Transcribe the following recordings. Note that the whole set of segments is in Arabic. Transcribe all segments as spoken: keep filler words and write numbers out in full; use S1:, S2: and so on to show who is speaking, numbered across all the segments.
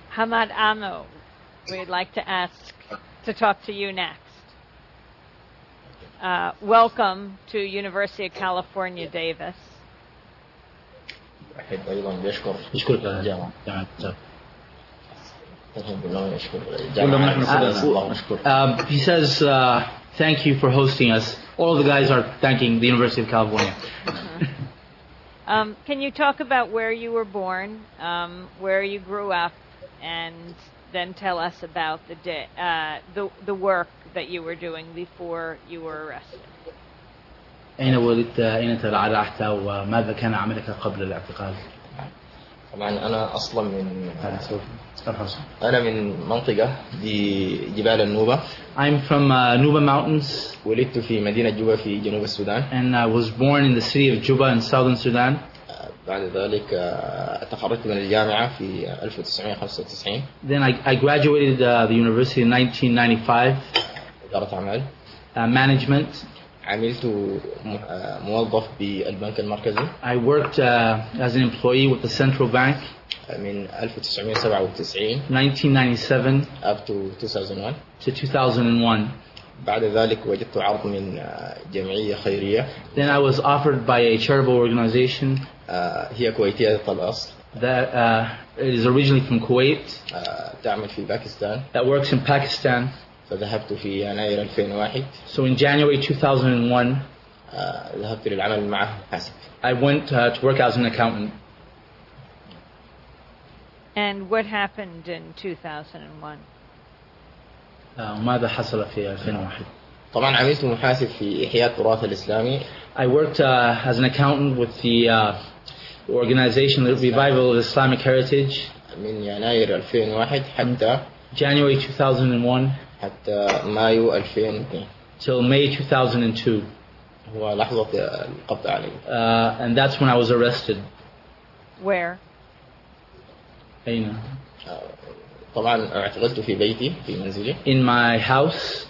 S1: Hamad Amo, we'd like to ask to talk to you next. Uh, welcome to University of California, Davis.
S2: أحب أيضا بشكر
S3: أشكرك جامعة جامعة Um, he says, uh, thank you for hosting us. All the guys are thanking the University of California.
S1: Uh-huh. um, can you talk about where you were born, um, where you grew up, and then tell us about the, day, uh, the the work that you were doing before you were arrested?
S3: أين ولدت؟ أين ترعرعت؟ وماذا كان عملك قبل الاعتقال؟
S2: طبعا أنا أصلا من أنا من منطقة دي جبال النوبة.
S3: I'm from uh, Nuba Mountains.
S2: ولدت في مدينة جوبا في جنوب السودان.
S3: And I was born in the city of Juba in southern Sudan.
S2: بعد ذلك تخرجت من الجامعة في ألف وتسعمائة وخمسة وتسعين.
S3: Then I, I graduated uh, the university in nineteen ninety-five.
S2: إدارة أعمال.
S3: Uh, management.
S2: عملت موظف بالبنك المركزي.
S3: I worked uh, as an employee with the central bank.
S2: من ألف وتسعمائة وسبعة وتسعين.
S3: nineteen ninety-seven.
S2: up to two thousand one.
S3: to two thousand one.
S2: بعد ذلك وجدت عرض من جمعية خيرية.
S3: Then I was offered by a charitable organization.
S2: هي كويتية الأصل.
S3: That uh, it is originally from Kuwait.
S2: تعمل في باكستان.
S3: That works in Pakistan.
S2: فذهبت في يناير ألفين وواحد.
S3: So in January two thousand one.
S2: ذهبت للعمل معه محاسب.
S3: I went uh, to work as an accountant.
S1: And what happened in two thousand one?
S3: وماذا حصل في ألفين وواحد؟
S2: طبعا عملت محاسب في إحياء التراث الإسلامي.
S3: I worked uh, as an accountant with the uh, organization the Revival of Islamic Heritage.
S2: من يناير ألفين وواحد حتى
S3: January two thousand one.
S2: حتى مايو ألفين واثنين.
S3: Till May two thousand two.
S2: هو لحظة القبض علي.
S3: Uh, and that's when I was arrested.
S1: Where?
S3: أين؟
S2: طبعا اعتقلت في بيتي في منزلي.
S3: In my house.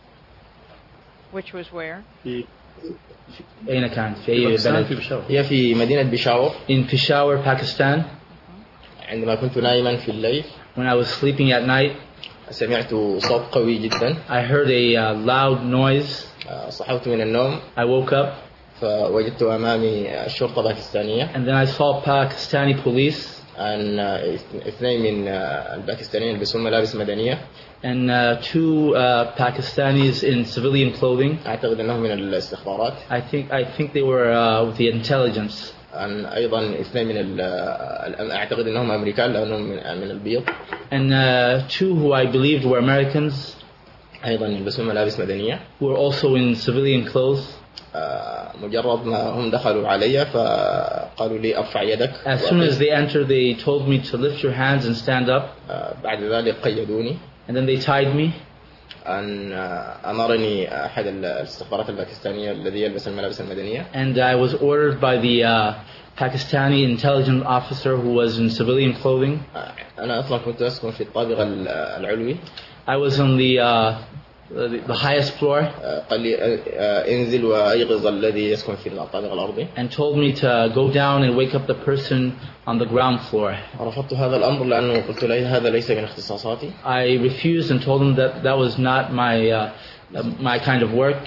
S1: Which was where?
S3: في أين كانت؟ في أي بلد؟
S2: هي في مدينة بيشاور.
S3: In Peshawar, Pakistan.
S2: عندما كنت نائما في الليل.
S3: When I was sleeping at night.
S2: سمعت صوت قوي جدا.
S3: I heard a uh, loud noise.
S2: صحوت من النوم.
S3: I woke up.
S2: فوجدت أمامي الشرطة الباكستانية.
S3: And then I saw Pakistani police.
S2: أن اثنين من الباكستانيين يلبسون ملابس مدنية.
S3: And uh, two uh, Pakistanis in civilian clothing.
S2: أعتقد أنهم من الاستخبارات.
S3: I think I think they were uh, with the intelligence.
S2: أن أيضا اثنين من ال أعتقد أنهم أمريكان لأنهم من من البيض.
S3: And uh, two who I believed were Americans.
S2: أيضا يلبسون ملابس مدنية.
S3: Were also in civilian clothes.
S2: مجرد ما هم دخلوا علي فقالوا لي أرفع يدك.
S3: As soon as they entered, they told me to lift your hands and stand up.
S2: بعد ذلك قيدوني.
S3: And then they tied me.
S2: أن أمرني أحد الاستخبارات الباكستانية الذي يلبس الملابس المدنية.
S3: And I was ordered by the uh, Pakistani intelligence officer who was in civilian clothing.
S2: أنا أصلا كنت أسكن في الطابق العلوي.
S3: I was on the uh, the, the highest floor.
S2: قال لي انزل وأيقظ الذي يسكن في الطابق الأرضي.
S3: And told me to go down and wake up the person on the ground floor.
S2: رفضت هذا الأمر لأنه قلت له هذا ليس من اختصاصاتي.
S3: I refused and told him that that was not my uh, my kind of work.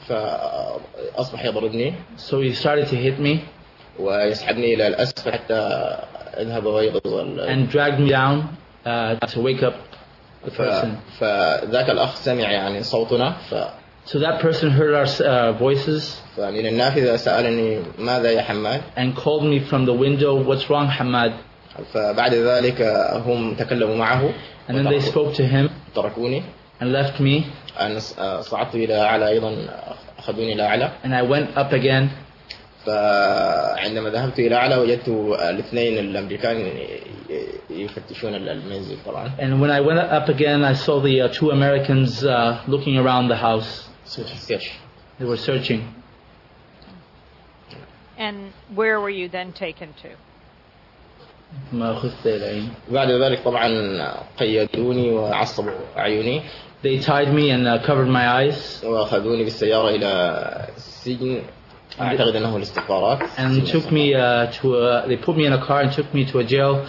S2: فأصبح يضربني.
S3: So he started to hit me.
S2: ويسحبني إلى الأسفل حتى أذهب ويقظ.
S3: And dragged me down uh, to wake up the person.
S2: فذاك الأخ سمع يعني صوتنا. ف
S3: So that person heard our uh, voices.
S2: فمن النافذة سألني ماذا يا حماد.
S3: And called me from the window, what's wrong, Hamad?
S2: فبعد ذلك هم تكلموا معه.
S3: And then they spoke to him.
S2: تركوني.
S3: And left me.
S2: أنا صعدت إلى أعلى أيضا أخذوني إلى أعلى.
S3: And I went up again.
S2: فعندما ذهبت إلى أعلى وجدت الاثنين الأمريكان يفتشون المنزل طبعا.
S3: And when I went up again, I saw the uh, two Americans uh, looking around the house.
S2: Search.
S3: They were searching.
S1: And where were you then taken to?
S2: بعد ذلك طبعا قيدوني وعصبوا عيوني.
S3: They tied me and uh, covered my eyes.
S2: وأخذوني بالسيارة إلى السجن. أعتقد أنه الاستخبارات.
S3: And took me uh, to a, they put me in a car and took me to a jail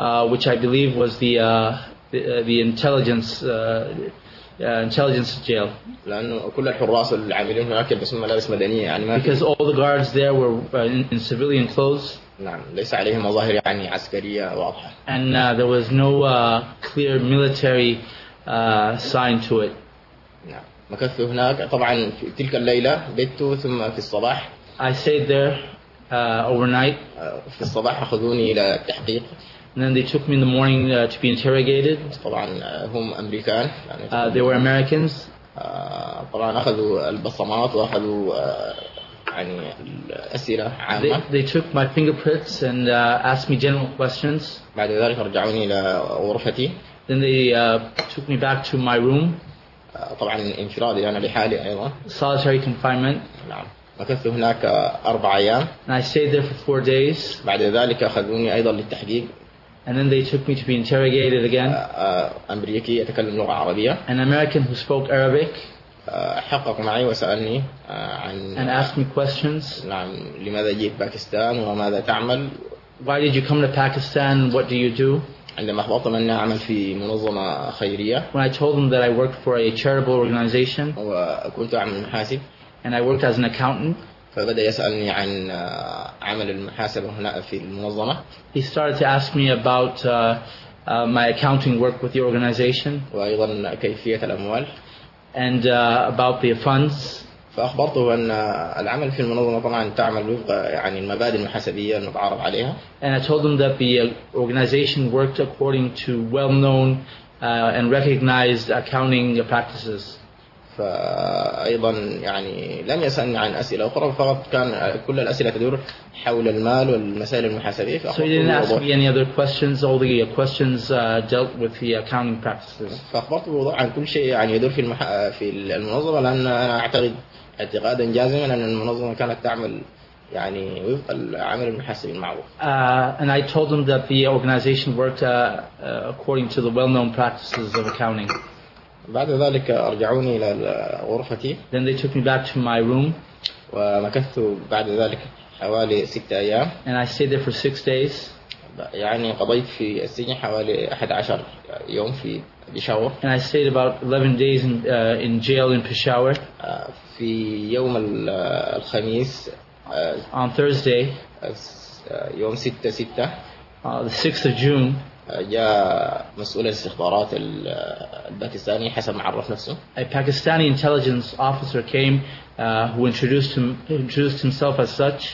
S3: uh, which I believe was the uh, the, uh, the intelligence uh, uh, intelligence jail.
S2: لأنه كل الحراس العاملين هناك يلبسون ملابس مدنية يعني ما
S3: Because all the guards there were uh, in, in civilian clothes.
S2: نعم ليس عليهم مظاهر يعني عسكرية واضحة.
S3: And uh, there was no uh, clear military uh, sign to it.
S2: نعم مكثت هناك طبعا في تلك الليلة بت ثم في الصباح.
S3: I stayed there uh, overnight.
S2: في الصباح أخذوني إلى التحقيق.
S3: And then they took me in the morning uh, to be interrogated.
S2: طبعا هم أمريكان.
S3: Uh, they were Americans.
S2: طبعا أخذوا البصمات وأخذوا يعني الأسئلة عامة.
S3: They, they took my fingerprints and uh, asked me general questions.
S2: بعد ذلك رجعوني إلى غرفتي.
S3: Then they uh, took me back to my room.
S2: طبعا انفرادي أنا لحالي أيضا.
S3: Solitary confinement.
S2: نعم. مكثت هناك أربع أيام.
S3: And I stayed there for four days.
S2: بعد ذلك أخذوني أيضا للتحقيق.
S3: And then they took me to be interrogated again.
S2: أمريكي يتكلم لغة عربية.
S3: An American who spoke Arabic.
S2: حقق معي وسألني عن.
S3: And asked me questions.
S2: نعم لماذا جئت باكستان وماذا تعمل؟
S3: Why did you come to Pakistan? What do you do?
S2: عندما أخبرتهم أني أعمل في منظمة خيرية.
S3: When I told them that I worked for a charitable organization.
S2: وكنت أعمل محاسب.
S3: And I worked as an accountant.
S2: فبدأ يسألني عن عمل المحاسبة هنا في المنظمة.
S3: He started to ask me about uh, uh, my accounting work with the organization.
S2: وأيضا كيفية الأموال.
S3: And uh, about the funds.
S2: فأخبرته أن العمل في المنظمة طبعا تعمل وفق يعني المبادئ المحاسبية المتعارف عليها.
S3: And I told them that the organization worked according to well-known uh, and recognized accounting practices.
S2: فأيضا يعني لم يسألني عن أسئلة أخرى فقط كان كل الأسئلة تدور حول المال والمسائل المحاسبية.
S3: So he didn't ask me any other questions. All the questions uh, dealt with the accounting practices.
S2: فأخبرته بوضوح عن كل شيء يعني يدور في المح... في المنظمة لأن أنا أعتقد اعتقادا جازما أن المنظمة كانت تعمل يعني وفق العمل المحاسبي المعروف.
S3: Uh, and I told them that the organization worked uh, uh, according to the well-known practices of accounting.
S2: بعد ذلك أرجعوني إلى غرفتي.
S3: Then they took me back to my room.
S2: ومكثت بعد ذلك حوالي ستة أيام.
S3: And I stayed there for six days.
S2: يعني قضيت في السجن حوالي أحد عشر يوم في بيشاور.
S3: And I stayed about eleven days in, uh, in jail in Peshawar.
S2: في يوم الخميس.
S3: On Thursday.
S2: يوم ستة ستة.
S3: Uh, the sixth of June.
S2: جاء مسؤول الاستخبارات الباكستاني حسب ما عرف نفسه.
S3: A Pakistani intelligence officer came uh, who introduced him introduced himself as such.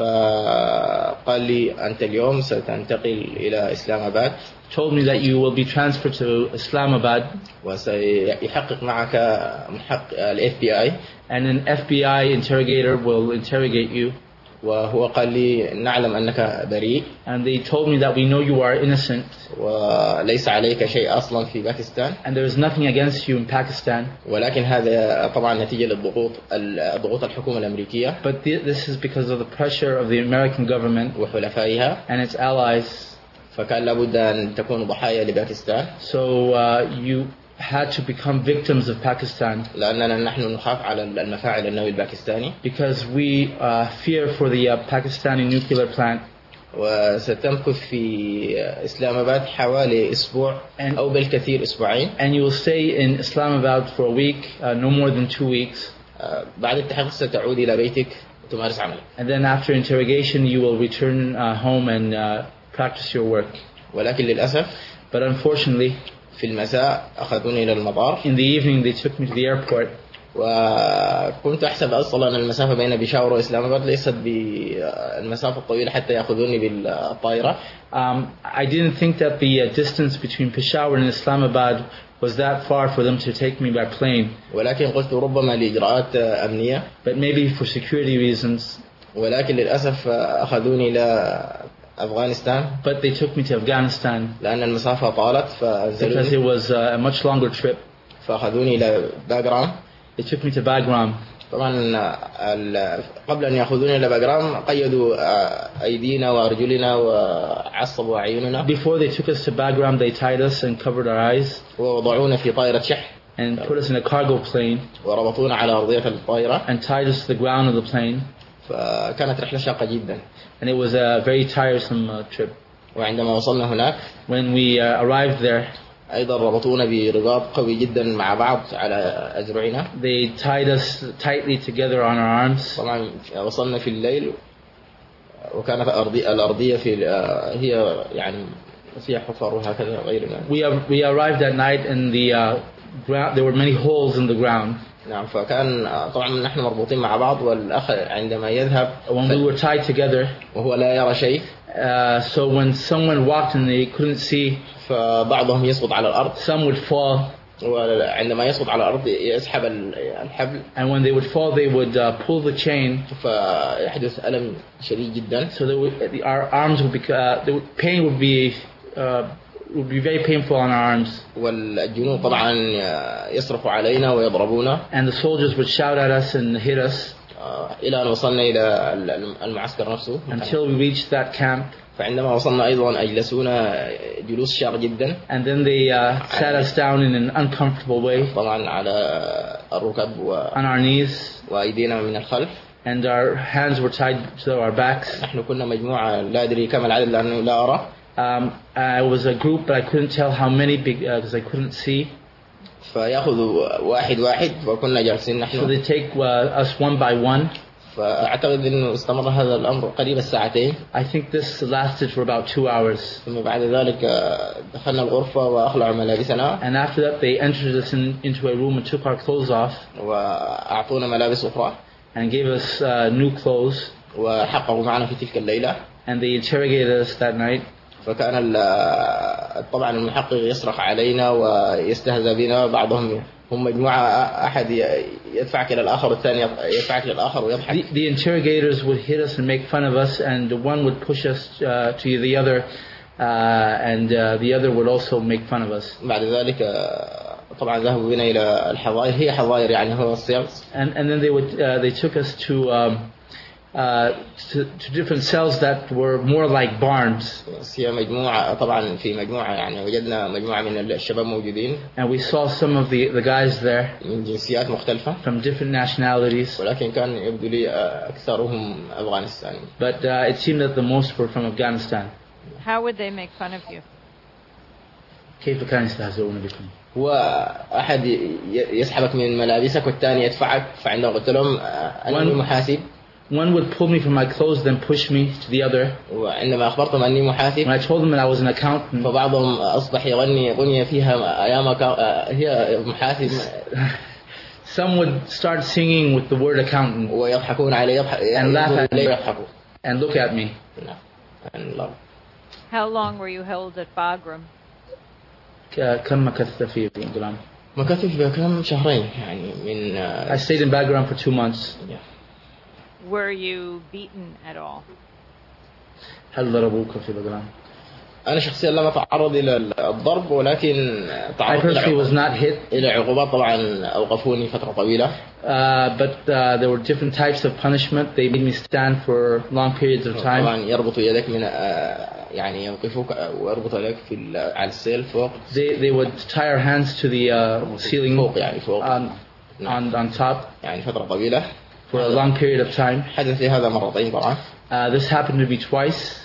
S2: فقال لي أنت اليوم ستنتقل إلى إسلام آباد.
S3: Told me that you will be transferred to Islamabad.
S2: وسيحقق معك محقق ال إف بي آي.
S3: And an F B I interrogator will interrogate you.
S2: وهو قال لي نعلم أنك بريء.
S3: And they told me that we know you are innocent.
S2: وليس عليك شيء أصلا في باكستان.
S3: And there is nothing against you in Pakistan.
S2: ولكن هذا طبعا نتيجة للضغوط ضغوط الحكومة الأمريكية.
S3: But this is because of the pressure of the American government
S2: وحلفائها
S3: and its allies.
S2: فكان لابد أن تكون ضحايا لباكستان.
S3: So uh, you had to become victims of Pakistan.
S2: لأننا نحن نخاف على المفاعل النووي الباكستاني.
S3: Because we uh, fear for the uh, Pakistani nuclear plant.
S2: وستمكث في إسلام آباد حوالي أسبوع أو بالكثير أسبوعين.
S3: And you will stay in Islamabad for a week, uh, no more than two weeks.
S2: بعد التحقيق ستعود إلى بيتك وتمارس عملك.
S3: And then after interrogation you will return uh, home and uh, practice your work.
S2: ولكن للأسف.
S3: But unfortunately.
S2: في المساء أخذوني إلى المطار.
S3: In the evening they took me to the airport.
S2: وكنت أحسب أصلا أن المسافة بين بيشاور وإسلام آباد ليست بالمسافة الطويلة حتى يأخذوني بالطائرة.
S3: Um, I didn't think that the uh, distance between Peshawar and Islamabad was that far for them to take me by plane.
S2: ولكن قلت ربما لإجراءات أمنية.
S3: But maybe for security reasons.
S2: ولكن للأسف أخذوني إلى أفغانستان.
S3: But they took me to Afghanistan.
S2: لأن المسافة طالت فأنزلوني.
S3: Because it was uh, a much longer trip.
S2: فأخذوني إلى باغرام.
S3: They took me to Bagram.
S2: طبعا قبل أن يأخذوني إلى باغرام قيدوا أيدينا وأرجلنا وعصبوا أعيننا.
S3: Before they took us to Bagram, they tied us and covered our eyes.
S2: ووضعونا في طائرة شحن.
S3: And put us in a cargo plane.
S2: وربطونا على أرضية الطائرة.
S3: And tied us to the ground of the plane.
S2: فكانت رحلة شاقة جدا.
S3: And it was a very tiresome uh, trip.
S2: وعندما وصلنا هناك
S3: when we uh, arrived there,
S2: أيضا ربطونا برباط قوي جدا مع بعض على أذرعنا.
S3: they tied us tightly together on our arms.
S2: طبعا وصلنا في الليل وكانت الأرضية, الأرضية في هي يعني فيها حفر وهكذا غير ذلك.
S3: We we arrived at night and the uh, ground, there were many holes in the ground.
S2: نعم فكان طبعا نحن مربوطين مع بعض والأخ عندما يذهب
S3: when we were tied together,
S2: وهو لا يرى شيء.
S3: Uh, so when someone walked and they couldn't see,
S2: فبعضهم يسقط على الأرض.
S3: Some would fall.
S2: وعندما يسقط على الأرض يسحب الحبل.
S3: And when they would fall, they would uh, pull the chain.
S2: فيحدث ألم شديد جدا.
S3: So they would, our arms would be, uh, the pain would be, uh, would be very painful on our arms.
S2: والجنود طبعا يصرخوا علينا ويضربونا.
S3: And the soldiers would shout at us and hit us.
S2: إلى أن وصلنا إلى المعسكر نفسه.
S3: Until we reached that camp.
S2: فعندما وصلنا أيضا أجلسونا جلوس شاق جدا.
S3: And then they uh, sat us down in an uncomfortable way.
S2: طبعا على الركب و
S3: on our knees.
S2: وأيدينا من الخلف.
S3: And our hands were tied to our backs.
S2: نحن كنا مجموعة لا أدري كم العدد لأنه لا أرى.
S3: Um, I was a group, but I couldn't tell how many because uh, I couldn't see.
S2: فيأخذ واحد واحد وكنا جالسين نحن.
S3: So they take uh, us one by one.
S2: فأعتقد إنه استمر هذا الأمر قريب الساعتين.
S3: I think this lasted for about two hours.
S2: ثم بعد ذلك دخلنا الغرفة وأخلعوا ملابسنا.
S3: And after that they entered us in, into a room and took our clothes off.
S2: وأعطونا ملابس أخرى.
S3: And gave us uh, new clothes.
S2: وحققوا معنا في تلك الليلة.
S3: And they interrogated us that night.
S2: فكان طبعا المحقق يصرخ علينا ويستهزأ بنا. بعضهم هم مجموعة أحد يدفعك إلى الآخر والثاني يدفعك إلى الآخر ويضحك.
S3: The, the interrogators would hit us and make fun of us, and the one would push us uh, to the other, uh, and uh, the other would also make fun of us.
S2: بعد ذلك طبعا ذهبوا بنا إلى الحظائر. هي حظائر يعني هو السيلز.
S3: And and then they would uh, they took us to. Um, Uh, to, to different cells that were more like barns.
S2: هي مجموعة طبعا في مجموعة يعني وجدنا مجموعة من الشباب موجودين.
S3: And we saw some of the the guys there.
S2: من جنسيات مختلفة.
S3: From different nationalities.
S2: ولكن كان يبدو لي أكثرهم أفغانستاني.
S3: But uh, it seemed that the most were from Afghanistan.
S1: How would they make fun of you?
S3: كيف كانوا يستهزئون بكم؟
S2: هو أحد يسحبك من ملابسك والثاني يدفعك. فعندما قلت لهم أنا محاسب.
S3: One would pull me from my clothes, then push me to the other.
S2: وعندما أخبرتهم أني محاسب.
S3: When I told them that I was an accountant.
S2: فبعضهم أصبح يغني أغنية فيها أيامك هي محاسب.
S3: Some would start singing with the word accountant.
S2: ويضحكون علي يضحك.
S3: And laugh at me.
S2: يضحكوا.
S3: And look at me.
S2: No.
S1: How long were you held at Bagram?
S3: كم مكثت في بغرام؟
S2: مكثت في بغرام شهرين يعني من.
S3: I stayed in Bagram for two months.
S2: Yeah.
S1: Were you beaten at all?
S3: هل ضربوك في بغرام؟
S2: أنا شخصيا لم أتعرض إلى الضرب ولكن تعرضت إلى عقوبات طبعا أوقفوني فترة طويلة.
S3: Uh, but uh, there were different types of punishment. They made me stand for long periods of time.
S2: طبعا يربطوا يدك من يعني يوقفوك ويربطوا يدك في على السيل فوق.
S3: They they would tie our hands to the uh, ceiling
S2: فوق يعني فوق.
S3: On, on on top.
S2: يعني فترة طويلة.
S3: For a long period of time.
S2: حدث لي هذا مرتين طبعا.
S3: Uh, this happened to me twice.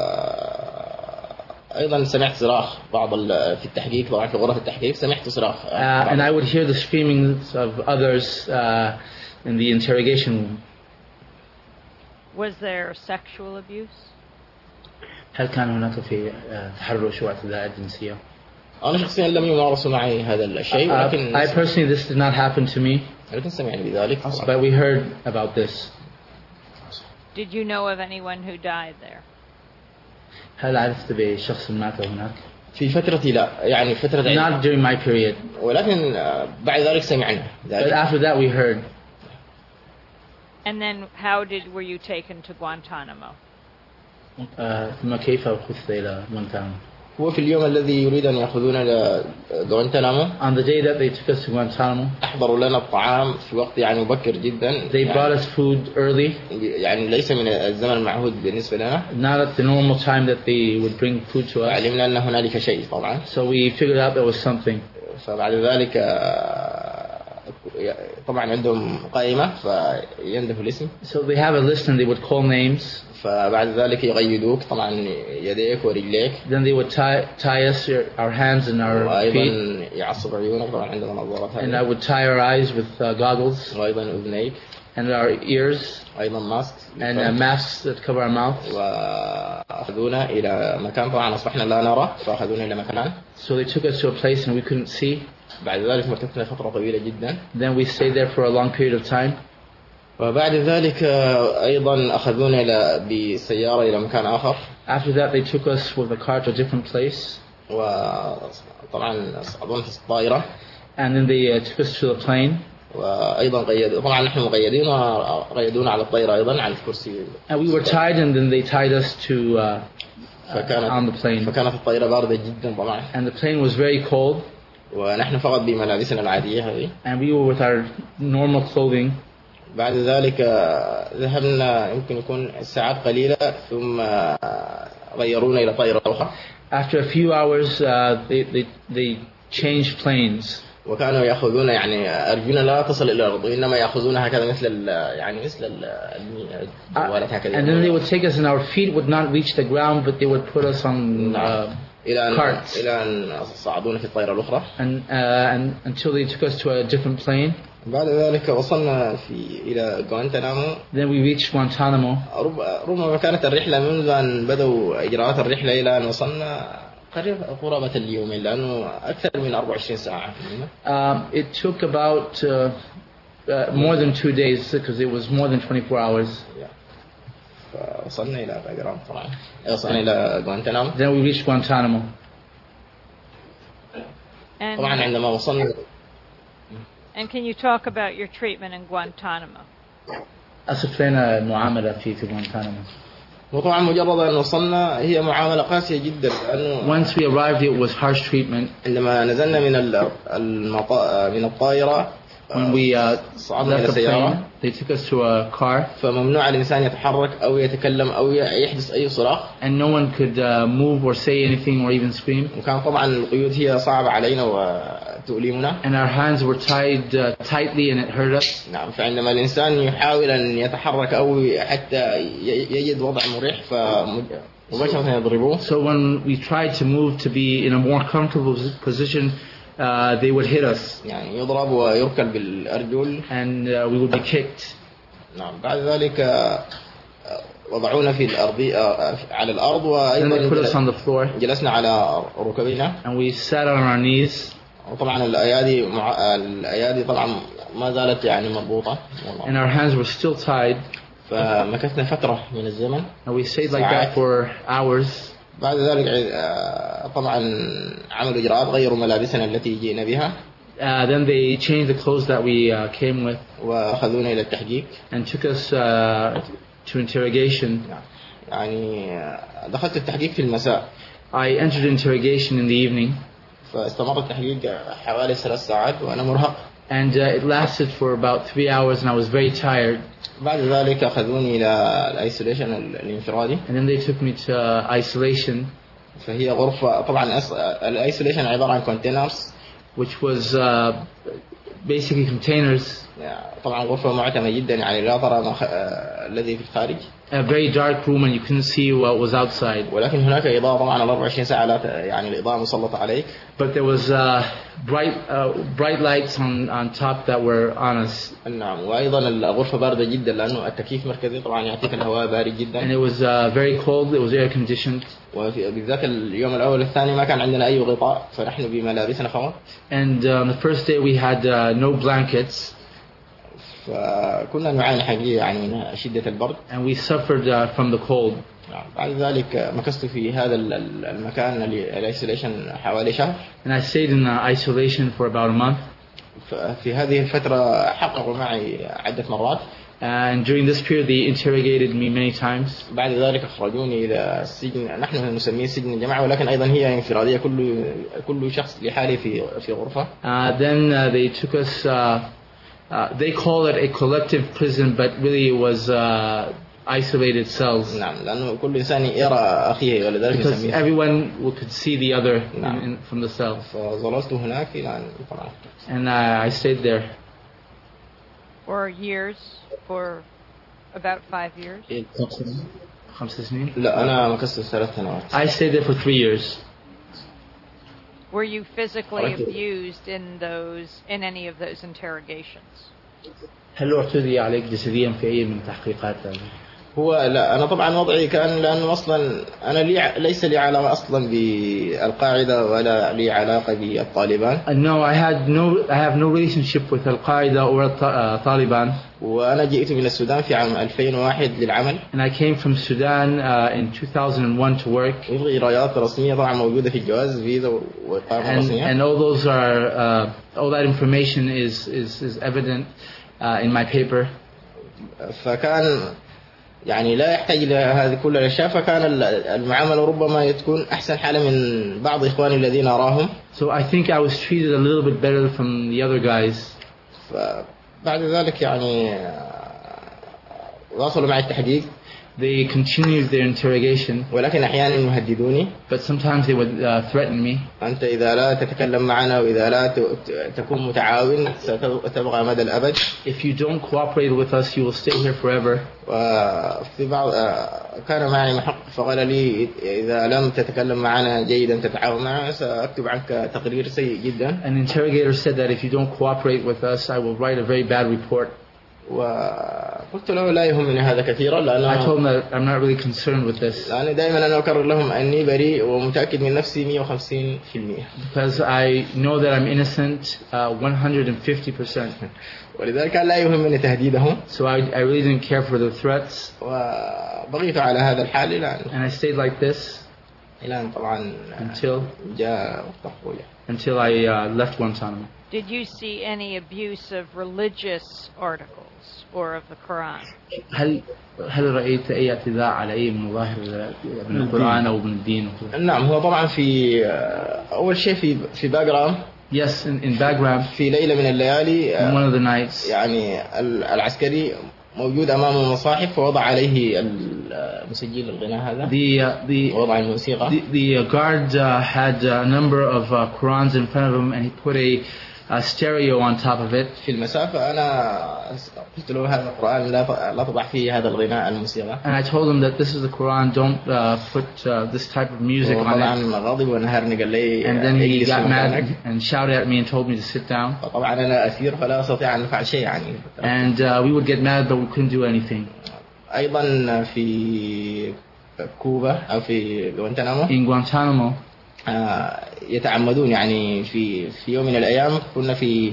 S2: أيضا سمعت صراخ بعض في التحقيق طبعا في غرفة التحقيق سمعت صراخ.
S3: Uh, and I would hear the screamings of others uh, in the interrogation room.
S1: Was there sexual abuse?
S3: هل كان هناك في تحرش واعتداء جنسية؟
S2: أنا شخصيا لم يمارس معي هذا الشيء ولكن.
S3: I personally this did not happen to me.
S2: ولكن سمعنا بذلك.
S3: But we heard about this.
S1: Did you know of anyone who died there?
S3: هل عرفت بشخص مات هناك؟
S2: في فترتي لا يعني فترة.
S3: Not during my period.
S2: ولكن بعد ذلك سمعنا.
S3: But after that we heard.
S1: And then how did were you taken to Guantanamo?
S3: ثم كيف أخذت إلى غوانتانامو؟
S2: هو في اليوم الذي يريد أن يأخذونا إلى غوانتانامو.
S3: On the day that they took us to Guantanamo.
S2: أحضروا لنا الطعام في وقت يعني مبكر جدا.
S3: They brought us food early.
S2: يعني ليس من الزمن المعهود بالنسبة لنا.
S3: Not at the normal time that they would bring food to us.
S2: علمنا أن هنالك شيء طبعا.
S3: So we figured out there was something.
S2: فبعد ذلك طبعا عندهم قائمة فيندفوا الاسم.
S3: So they have a list and they would call names.
S2: فبعد ذلك يقيدوك طبعا يديك ورجليك.
S3: Then they would tie tie us our hands and our
S2: وأيضا
S3: feet.
S2: يعصب عيونك طبعا عندنا نظارات.
S3: And I would tie our eyes with uh, goggles.
S2: وأيضا أذنيك.
S3: And our ears.
S2: أيضا ماسك.
S3: And uh, masks that cover our mouths.
S2: وأخذونا إلى مكان طبعا أصبحنا لا نرى فأخذونا إلى مكان.
S3: So they took us to a place and we couldn't see.
S2: بعد ذلك مكثنا فترة طويلة جدا.
S3: Then we stayed there for a long period of time.
S2: وبعد ذلك أيضا أخذونا إلى بسيارة إلى مكان آخر.
S3: After that they took us with a car to a different place.
S2: وطبعا أظن في الطائرة.
S3: And then they uh, took us to the plane.
S2: وأيضا قيد طبعا نحن مقيدين وقيدونا على الطائرة أيضا على الكرسي.
S3: And we were tied and then they tied us to uh,
S2: فكانت
S3: on the plane.
S2: فكانت الطائرة باردة جدا طبعا.
S3: And the plane was very cold.
S2: ونحن فقط بملابسنا العادية هذه.
S3: And we were with our normal clothing.
S2: بعد ذلك ذهبنا يمكن يكون ساعات قليلة ثم غيرونا إلى طائرة أخرى. After a few hours uh, they, they, they changed planes. وكانوا يأخذون يعني أرجلنا لا تصل إلى الأرض إنما يأخذونها هكذا مثل يعني مثل الجوالات هكذا. And then they would take us and our feet would not reach the ground but they would put us on uh, carts. إلى أن صعدونا في الطائرة الأخرى.
S3: And, uh, and until they took us to a different plane.
S2: بعد ذلك وصلنا في إلى غوانتنامو.
S3: Then we reached Guantanamo.
S2: ربما كانت الرحلة منذ أن بدأوا إجراءات الرحلة إلى أن وصلنا قرابة اليومين لأنه أكثر من أربعة وعشرين ساعة.
S3: Um, it took about uh, uh, more than two days because it was more than twenty-four hours.
S2: فوصلنا إلى بغرام طبعا. وصلنا إلى غوانتنامو.
S3: Then we reached Guantanamo.
S2: طبعا عندما وصلنا.
S1: And can you talk about your treatment in Guantanamo?
S3: أصفنا المعاملة في في Guantanamo.
S2: وطبعا مجرد أن وصلنا هي معاملة قاسية جدا لأنه.
S3: Once we arrived it was harsh treatment.
S2: عندما نزلنا من المطا من الطائرة.
S3: When we uh,
S2: left the plane,
S3: they took us to a car.
S2: فممنوع الإنسان يتحرك أو يتكلم أو يحدث أي صراخ.
S3: And no one could uh, move or say anything or even scream.
S2: وكان طبعا القيود هي صعبة علينا وتؤلمنا.
S3: And our hands were tied uh, tightly and it hurt us.
S2: نعم فعندما الإنسان يحاول أن يتحرك أو حتى يجد وضع مريح فمباشرة يضربوه.
S3: So when we tried to move to be in a more comfortable position. Uh, they would hit us.
S2: يعني يضرب ويركل بالأرجل.
S3: And uh, we would be kicked.
S2: نعم بعد ذلك وضعونا في الأرض على الأرض وأيضا جلسنا على ركبنا.
S3: And we sat on our knees.
S2: وطبعا الأيادي مع الأيادي طبعا ما زالت يعني مربوطة.
S3: And our hands were still tied.
S2: فمكثنا فترة من الزمن.
S3: And we stayed like that for hours.
S2: بعد ذلك طبعا عملوا إجراءات غيروا ملابسنا التي جئنا بها.
S3: Uh, then they changed the clothes that we uh, came with.
S2: وأخذونا إلى التحقيق.
S3: And took us uh, to interrogation.
S2: يعني دخلت التحقيق في المساء.
S3: I entered interrogation in the evening.
S2: فاستمر التحقيق حوالي ثلاث ساعات وأنا مرهق.
S3: And uh, it lasted for about three hours and I was very tired.
S2: بعد ذلك أخذوني إلى الأيسوليشن الانفرادي.
S3: And then they took me to uh, isolation.
S2: فهي غرفة طبعا الأيسوليشن عبارة عن containers.
S3: Which was uh, basically containers.
S2: طبعا غرفة معتمة جدا يعني لا ترى ما الذي في الخارج.
S3: A very dark room and you couldn't see what was outside.
S2: ولكن هناك إضاءة طبعا أربعة وعشرين ساعة لا يعني الإضاءة مسلطة عليك.
S3: But there was uh, bright uh, bright lights on on top that were on us.
S2: نعم وأيضا الغرفة باردة جدا لأنه التكييف مركزي طبعا يعطيك الهواء بارد جدا.
S3: And it was uh, very cold. It was air conditioned.
S2: وبالذات اليوم الأول والثاني ما كان عندنا أي غطاء فنحن بملابسنا فقط.
S3: And uh, on the first day we had uh, no blankets.
S2: فكنا نعاني حقيقة يعني من شدة البرد.
S3: And we suffered uh, from the cold.
S2: بعد ذلك مكثت في هذا المكان الايسوليشن حوالي شهر.
S3: And I stayed in isolation for about a month.
S2: في هذه الفترة حققوا معي عدة مرات.
S3: And during this period they interrogated me many times.
S2: بعد ذلك أخرجوني إلى السجن نحن نسميه سجن الجماعة ولكن أيضا هي انفرادية كل كل شخص لحاله في في غرفة.
S3: Uh, then uh, they took us. Uh, Uh, they call it a collective prison, but really it was uh, isolated cells.
S2: نعم لأنه كل إنسان يرى أخيه ولذلك
S3: Because everyone could see the other in, in, from the cell.
S2: فظللت هناك إلى أن طلعت.
S3: And uh, I stayed there.
S1: or years, for about five years?
S3: خمس سنين.
S2: لا أنا مكثت ثلاث سنوات.
S3: I stayed there for three years.
S1: Were you physically abused in those, in any of those interrogations?
S3: هل اعتدي عليك جسديا في أي من التحقيقات هذه؟
S2: هو لا أنا طبعا وضعي كان لأنه أصلا أنا لي ليس لي علاقة أصلا بالقاعدة ولا لي علاقة بالطالبان.
S3: No, I had no I have no relationship with Al-Qaeda or Taliban.
S2: وأنا جئت من السودان في عام ألفين وواحد للعمل.
S3: And I came from Sudan uh, in two thousand one to work.
S2: إجراءات رسمية طبعا موجودة في الجواز فيزا وإقامة رسمية.
S3: And all those are uh, all that information is is is evident uh, in my paper.
S2: فكان يعني لا يحتاج إلى هذه كل الأشياء فكان المعاملة ربما تكون أحسن حالة من بعض إخواني الذين أراهم.
S3: So I think I was treated a little bit better from the other guys.
S2: فبعد ذلك يعني واصلوا معي التحقيق.
S3: They continued their interrogation.
S2: ولكن أحيانا يهددوني.
S3: But sometimes they would uh, threaten me.
S2: أنت إذا لا تتكلم معنا وإذا لا تكون متعاون ستبقى مدى الأبد.
S3: If you don't cooperate with us, you will stay here forever.
S2: وفي بعض كان معي محقق فقال لي إذا لم تتكلم معنا جيدا تتعاون معنا سأكتب عنك تقرير سيء جدا.
S3: An interrogator said that if you don't cooperate with us, I will write a very bad report.
S2: وقلت له لا يهمني هذا كثيرا لأنه
S3: I told him that I'm not really concerned with this.
S2: لأن دائما أنا أكرر لهم أني بريء ومتأكد من نفسي مئة وخمسين بالمئة.
S3: Because I know that I'm innocent uh, one hundred fifty percent.
S2: ولذلك لا يهمني تهديدهم.
S3: So I I really didn't care for the threats.
S2: وبقيت على هذا الحال إلى
S3: And I stayed like this.
S2: إلى أن طبعا
S3: until
S2: جاء وقت قبولي.
S3: Until I uh, left Guantanamo.
S1: Did you see any abuse of religious articles or of the Quran?
S3: هل هل رأيت أي اعتداء على أي مظاهر من القرآن أو من الدين؟
S2: نعم هو طبعا في أول شيء في في باغرام.
S3: Yes, in, in Bagram.
S2: في ليلة من الليالي.
S3: In one of the nights.
S2: يعني العسكري موجود أمام المصاحف ووضع عليه المسجل الغناء هذا.
S3: The uh, the
S2: وضع الموسيقى.
S3: The, the uh, guard uh, had a number of uh, Qurans in front of him, and he put a a stereo on top of it.
S2: في المسافة أنا قلت له هذا القرآن لا لا تضع فيه هذا الغناء الموسيقى.
S3: And I told him that this is the Quran. Don't uh, put uh, this type of music on it.
S2: غضب ونهرني قال لي.
S3: And then he got mad and shouted at me and told me to sit down.
S2: طبعا أنا أسير فلا أستطيع أن أفعل شيء يعني.
S3: And uh, we would get mad, but we couldn't do anything.
S2: أيضا في كوبا أو في غوانتنامو.
S3: In Guantanamo.
S2: آه يتعمدون يعني في في يوم من الأيام كنا في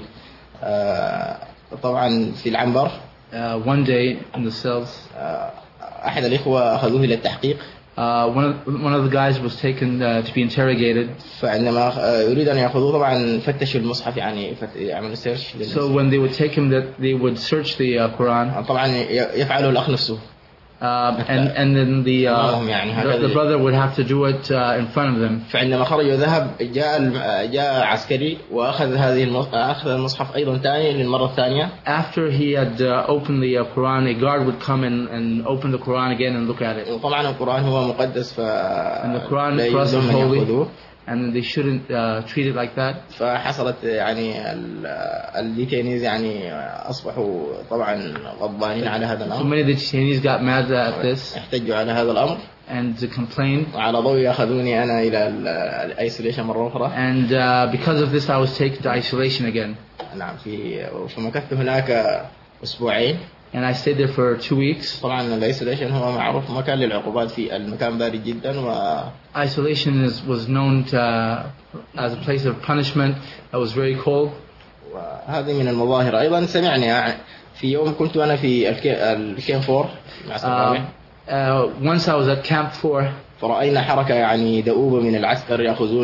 S2: آه طبعا في العنبر.
S3: Uh, one day in the cells.
S2: آه أحد الإخوة أخذوه إلى التحقيق.
S3: Uh, one of one of the guys was taken uh, to be interrogated.
S2: فعندما يريد أن يأخذوه طبعا فتشوا المصحف يعني يعملوا سيرش.
S3: So when they would take him, that they would search the uh, Quran.
S2: طبعا يفعله الأخ نفسه.
S3: Uh, and and then the, uh, the the brother would have to do it uh, in front of them.
S2: فعندما خرج وذهب جاء جاء عسكري وأخذ هذه أخذ المصحف أيضا ثاني للمرة الثانية.
S3: After he had uh, opened the uh, Quran, a guard would come and and open the Quran again and look at it.
S2: وطبعا القرآن هو مقدس ف.
S3: And the Quran for us is holy. And they shouldn't uh, treat it like that.
S2: فحصلت يعني الديتينيز يعني أصبحوا طبعا غضبانين على هذا الأمر.
S3: So many of the detainees got mad at this.
S2: احتجوا على هذا الأمر.
S3: And to complain.
S2: وعلى ضوء أخذوني أنا إلى الإيسوليشن مرة أخرى.
S3: And uh, because of this, I was taken to isolation again.
S2: نعم في فمكثت هناك أسبوعين.
S3: And I stayed there for two weeks.
S2: طبعا الايسوليشن هو معروف مكان للعقوبات في المكان بارد جدا و.
S3: Isolation is was known to, uh, as a place of punishment. It was very cold.
S2: وهذه من المظاهر. أيضا سمعني في يوم كنت أنا في الكامب فور مع
S3: uh, uh, once I was at Camp four.
S2: فرأينا حركة يعني دؤوبة من العسكر يأخذون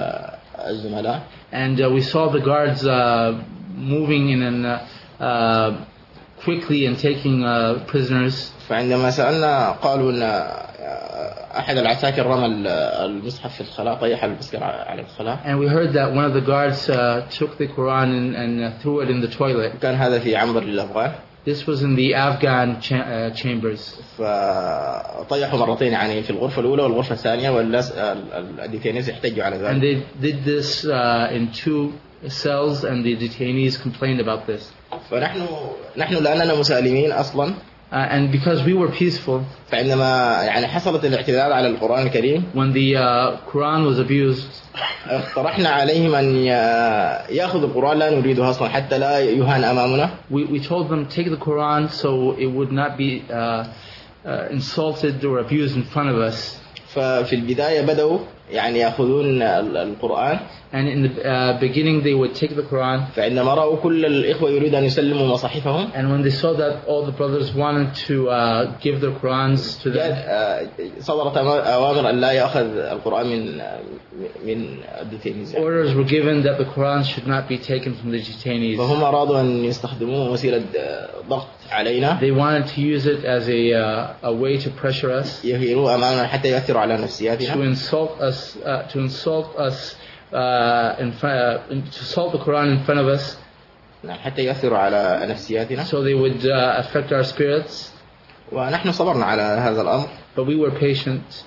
S2: الزملاء.
S3: And uh, we saw the guards uh, moving in an uh, uh, quickly and taking uh, prisoners.
S2: فعندما سألنا قالوا أن أحد العساكر رمى المصحف في الخلاء طيح المسكر على الخلاء.
S3: And we heard that one of the guards uh, took the Quran and, and uh, threw it in the toilet.
S2: كان هذا في عنبر للأفغان.
S3: This was in the Afghan cha- uh, chambers.
S2: فطيحوا مرتين يعني في الغرفة الأولى والغرفة الثانية والديتينيز احتجوا على ذلك.
S3: And they did this uh, in two cells and the detainees complained about this.
S2: فنحن نحن لأننا مسالمين أصلا.
S3: Uh, and because we were peaceful,
S2: فعندما يعني حصلت الاعتداء على القرآن الكريم,
S3: when the uh, Quran was abused,
S2: اقترحنا عليهم أن يأخذوا القرآن لا نريده أصلا حتى لا يهان أمامنا.
S3: we, we told them take the Quran so it would not be uh, uh, insulted or abused in front of us.
S2: ففي البداية بدأوا يعني يأخذون القرآن.
S3: And in the uh, beginning they would take the Quran.
S2: فعندما رأوا كل الإخوة يريد أن يسلموا مصاحفهم.
S3: And when they saw that all the brothers wanted to uh, give their Qurans to them,
S2: صدرت أوامر أن لا يأخذ القرآن من من الديتينيز.
S3: Orders were given that the Quran should not be taken from the detainees.
S2: فهم أرادوا أن يستخدموه وسيلة ضغط علينا.
S3: They wanted to use it as a uh, a way to pressure us.
S2: يهينوا أمامنا حتى يؤثروا على نفسياتنا.
S3: To insult us, uh, to insult us. Uh, in front, uh, to insult the Quran in front of us,
S2: حتى يأثروا على نفسياتنا.
S3: So they would uh, affect our spirits.
S2: ونحن صبرنا على هذا الأمر.
S3: But we were patient.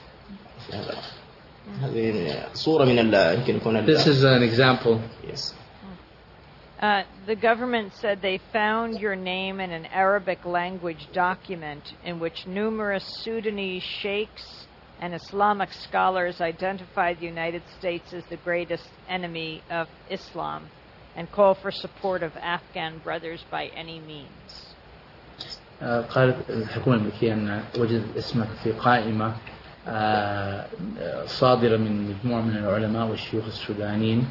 S2: هذه صورة من ال يمكن يكون.
S3: This is an example.
S2: Yes.
S1: Uh, the government said they found your name in an Arabic language document in which numerous Sudanese sheikhs and Islamic scholars identified the United States as the greatest enemy of Islam and call for support of Afghan brothers by any means.
S3: قالت الحكومة الأمريكية أن وجد اسمك في قائمة صادرة من مجموعة من العلماء والشيوخ السودانيين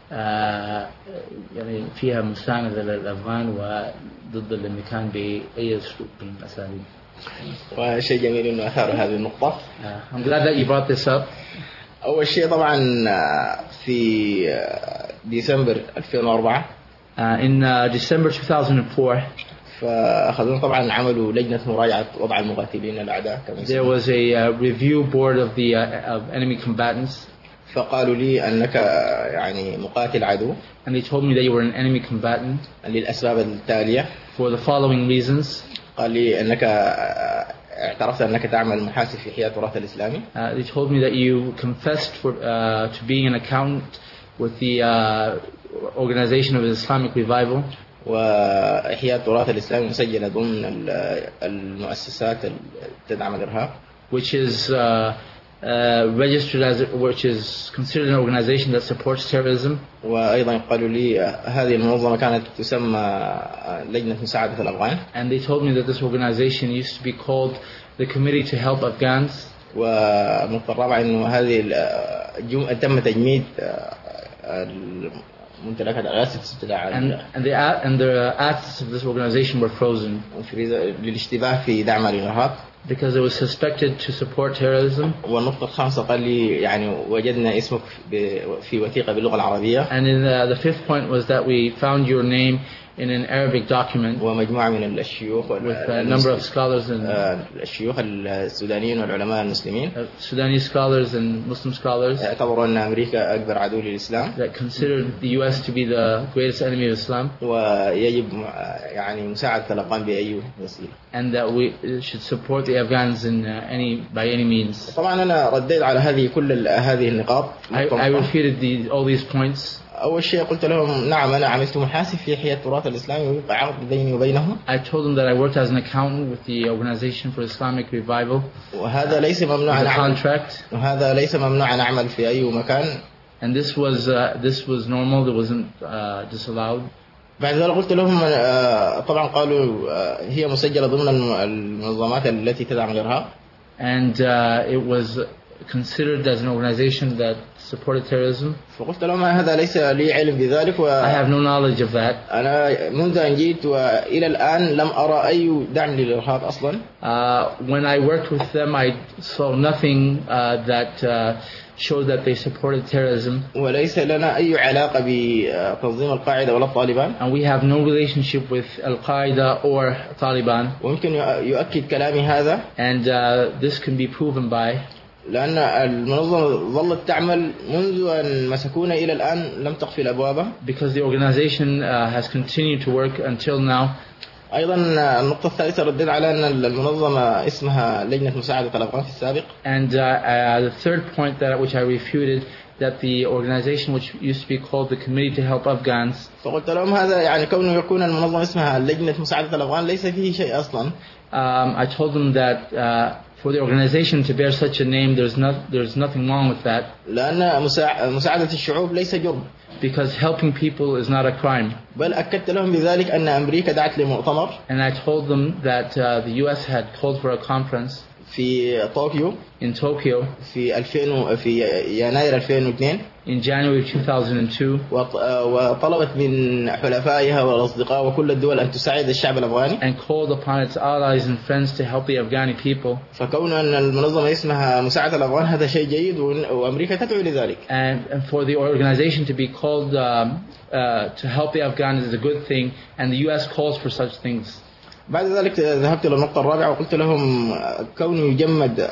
S3: يعني فيها مساندة للأفغان وضد الأمريكان بأي أسلوب من الأساليب.
S2: وشيء جميل إنه أثار هذه النقطة.
S3: I'm glad that you brought this up.
S2: أول شيء طبعا في ديسمبر ألفين وأربعة.
S3: Uh, in uh, December two thousand four.
S2: فأخذون طبعا عملوا لجنة مراجعة وضع المقاتلين الأعداء.
S3: There was a uh, review board of the uh, of enemy combatants.
S2: فقالوا لي أنك يعني مقاتل عدو.
S3: And they told me that you were an enemy combatant.
S2: للأسباب التالية.
S3: For the following reasons.
S2: قال لي أنك اعترفت أنك تعمل محاسب في حياة التراث الإسلامي.
S3: Uh, they told me that you confessed for, uh, to being an accountant with the uh, organization of Islamic Revival.
S2: وإحياء التراث الإسلامي مسجلة ضمن المؤسسات التي تدعم الإرهاب.
S3: Which is uh, uh, registered as, which is considered an organization that supports terrorism.
S2: وأيضا قالوا لي هذه المنظمة كانت تسمى لجنة مساعدة الأفغان.
S3: And they told me that this organization used to be called the Committee to Help Afghans.
S2: والنقطة الرابعة إنه هذه تم تجميد ممتلكات الأسس استدعاء.
S3: And and the and the assets of this organization were frozen.
S2: للاشتباه في دعم الإرهاب.
S3: Because it was suspected to support terrorism.
S2: والنقطة الخامسة قال لي يعني وجدنا اسمك في وثيقة باللغة العربية.
S3: And in the, the fifth point was that we found your name in an Arabic document.
S2: ومجموعة من الشيوخ.
S3: With a number of scholars and.
S2: الشيوخ السودانيين والعلماء المسلمين.
S3: Sudanese scholars and Muslim scholars.
S2: اعتبروا أن أمريكا أكبر عدو للإسلام.
S3: That considered the U S to be the greatest enemy of Islam.
S2: ويجب يعني مساعدة الأفغان بأي وسيلة.
S3: And that we should support the Afghans in uh, any by any means.
S2: طبعا أنا رديت على هذه كل هذه النقاط.
S3: I, I repeated the, all these points.
S2: أول شيء قلت لهم نعم أنا عملت محاسب في حياة التراث الإسلامي ويبقى عقد بيني وبينهم.
S3: I told them that I worked as an accountant with the Organization for Islamic Revival.
S2: وهذا ليس ممنوع أن أعمل.
S3: Contract.
S2: وهذا ليس ممنوع أن أعمل في أي مكان.
S3: And this was uh, this was normal. It wasn't uh, disallowed.
S2: بعد ذلك قلت لهم طبعا قالوا هي مسجلة ضمن المنظمات التي تدعم الإرهاب.
S3: And uh, it was considered as an organization that supported terrorism.
S2: فقلت لهم هذا ليس لي علم بذلك. و
S3: I have no knowledge of that.
S2: أنا منذ أن جيت وإلى الآن لم أرى أي دعم للإرهاب أصلا.
S3: Uh, when I worked with them, I saw nothing uh, that uh, showed that they supported terrorism.
S2: وليس لنا أي علاقة بتنظيم القاعدة ولا الطالبان.
S3: And we have no relationship with Al-Qaeda or Taliban.
S2: ويمكن يؤكد كلامي هذا.
S3: And uh, this can be proven by.
S2: لأن المنظمة ظلت تعمل منذ أن مسكونا إلى الآن لم تقفل أبوابها.
S3: Because the organization uh, has continued to work until now.
S2: أيضا النقطة الثالثة رديت على أن المنظمة اسمها لجنة مساعدة الأفغان في السابق.
S3: And uh, uh, the third point that which I refuted that the organization which used to be called the Committee to Help Afghans.
S2: فقلت لهم هذا يعني كونه يكون المنظمة اسمها لجنة مساعدة الأفغان ليس فيه شيء أصلا.
S3: Um, I told them that uh, for the organization to bear such a name, there's not there's nothing wrong with that.
S2: لأن مساعدة الشعوب ليس جرم.
S3: Because helping people is not a crime.
S2: بل أكدت لهم بذلك أن أمريكا دعت لمؤتمر.
S3: And I told them that uh, the U S had called for a conference
S2: في طوكيو
S3: in Tokyo
S2: في ألفين في يناير ألفين واثنين
S3: in January two thousand two
S2: وطلبت من حلفائها والأصدقاء وكل الدول أن تساعد الشعب الأفغاني
S3: and called upon its allies and friends to help the Afghani people.
S2: فكون أن المنظمة اسمها مساعدة الأفغان هذا شيء جيد وأمريكا تدعو لذلك.
S3: And, and for the organization to be called um, uh, to help the Afghans is a good thing, and the U S calls for such things.
S2: بعد ذلك ذهبت إلى النقطة الرابعة وقلت لهم كون يجمد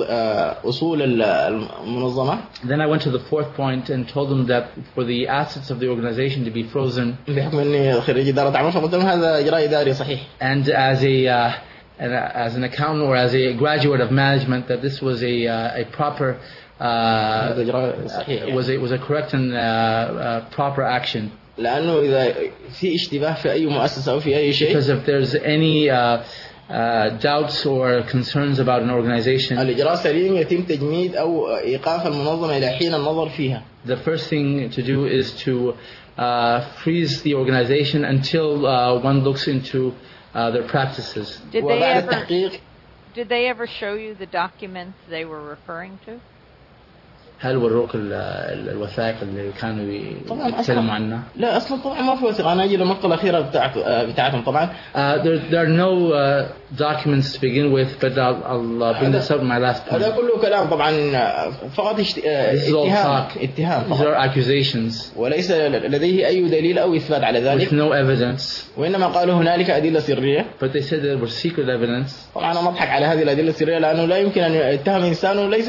S2: أصول المنظمة.
S3: Then I went to the fourth point and told them that for the assets of the organization to be frozen.
S2: بحكم إني خريج إدارة أعمال فقلت لهم هذا إجراء إداري صحيح.
S3: And as a uh, as an accountant or as a graduate of management, that this was a uh, a proper uh, was a was a correct and uh, uh, proper action.
S2: لأنه إذا في اشتباه في أي مؤسسة أو في أي شيء.
S3: Because if there's any uh, uh, doubts or concerns about an organization,
S2: الإجراء سليم يتم تجميد أو إيقاف المنظمة إلى حين النظر فيها.
S3: The first thing to do is to uh, freeze the organization until uh, one looks into uh, their practices.
S1: Did they ever? Did they ever show you the documents they were referring to?
S3: هل وروك الوثائق اللي كانوا يتكلموا عنها؟
S2: لا أصلا طبعا ما في وثائق. أنا أجي للنقطة الأخيرة بتاعته بتاعتهم طبعا.
S3: Uh, there, there are no uh, documents to begin with, but I'll, I'll uh, bring this up in my last point.
S2: هذا كله كلام طبعا فقط اتهام اتهام.
S3: These are accusations.
S2: وليس لديه أي دليل أو إثبات على ذلك.
S3: With no evidence.
S2: وإنما قالوا هنالك أدلة سرية.
S3: But they said there were secret evidence.
S2: طبعا أنا مضحك على هذه الأدلة السرية لأنه لا يمكن أن يتهم إنسان وليس